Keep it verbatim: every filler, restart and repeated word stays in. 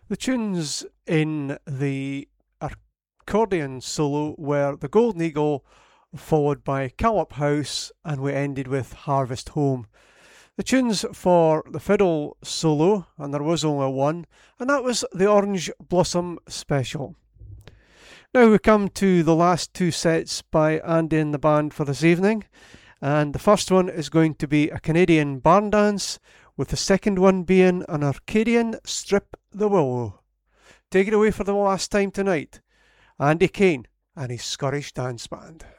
The tunes in the accordion solo were The Golden Eagle, followed by Callop House, and we ended with Harvest Home. The tunes for the fiddle solo, and there was only one, and that was the Orange Blossom Special. Now we come to the last two sets by Andy and the band for this evening, and the first one is going to be a Canadian barn dance, with the second one being an Arcadian Strip the Willow. Take it away for the last time tonight, Andy Kane and his Scottish Dance Band.